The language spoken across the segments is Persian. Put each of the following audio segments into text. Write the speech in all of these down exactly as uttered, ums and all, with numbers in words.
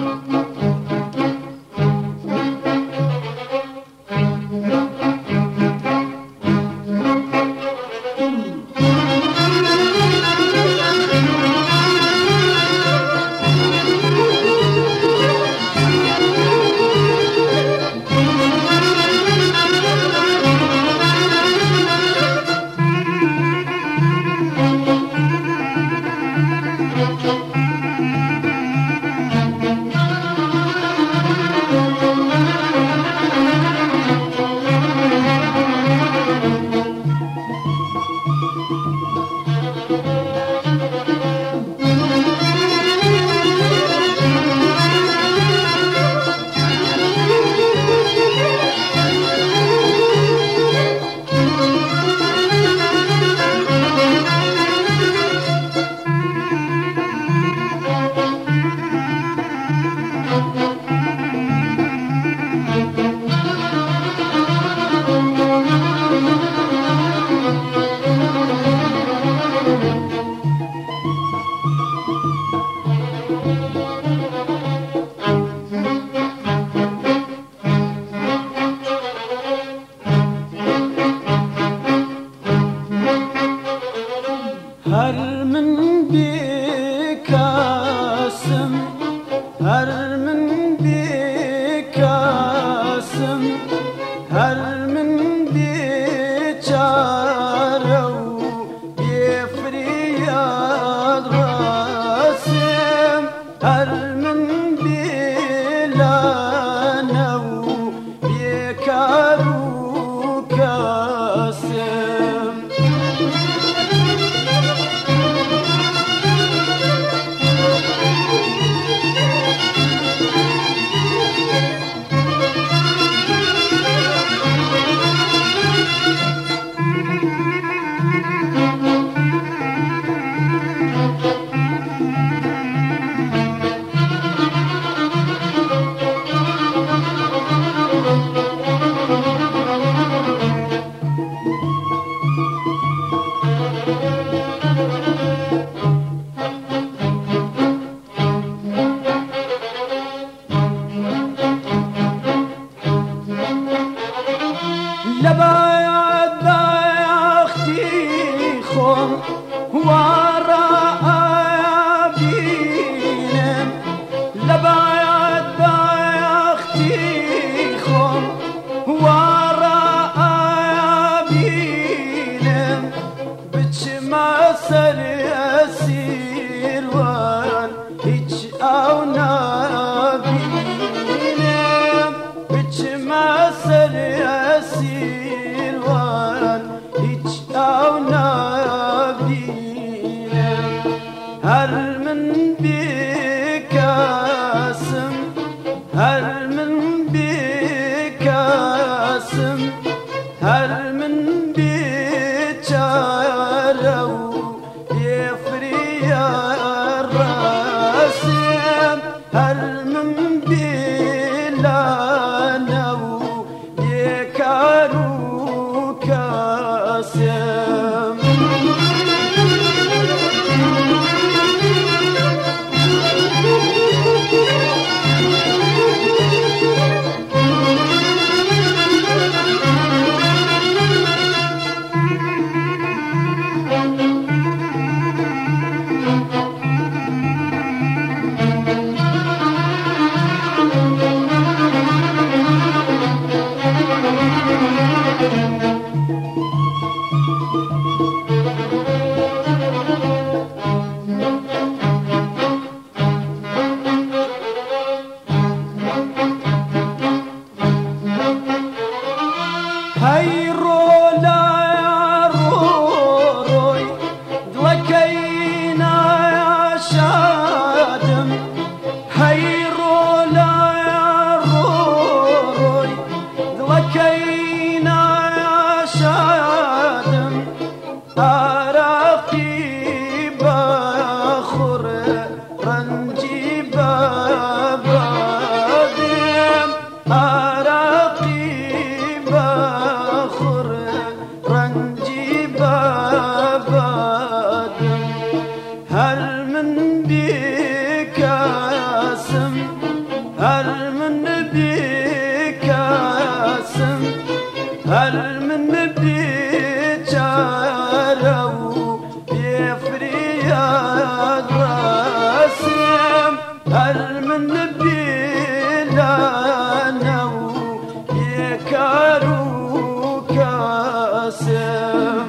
هر من بكاسم هر من بكاسم هر من بچارو بفرياد راسم هر من بلانو بكارو كاسم لبايا داختي خم وراء بينم لبايا داختي خم وراء بينم بچما سر اسير وان هيج او نبينم بچما سر اسير وان هيج او نبينم هر من بكاسم هر من بكاسم هر من بچارو يفريا الراسم هر من بلانو يكارو كاسم هل من بكاسم هل من بجارو يفرياد راسم هل من بلانو يكارو كاسم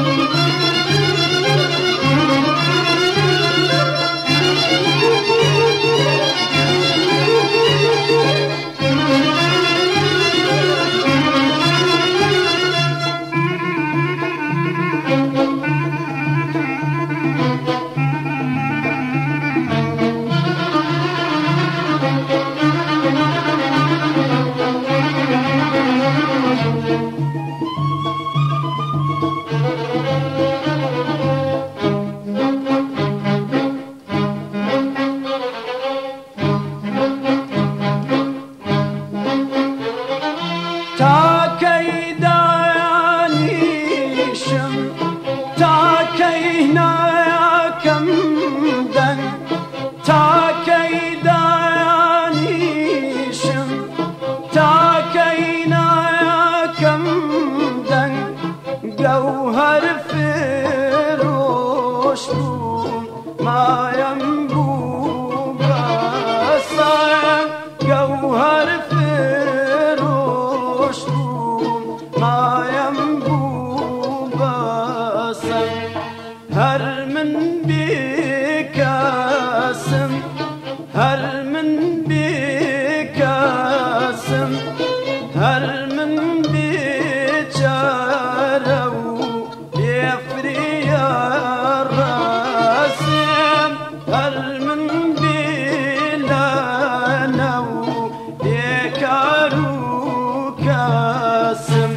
جوهر فروش ما ينبوع بصايا جوهر فروش ما ينبوع بصايا هل من بكاسم هل من بكاسم هل من بجارو يفريا الراسم هل من بلانو يكارو كاسم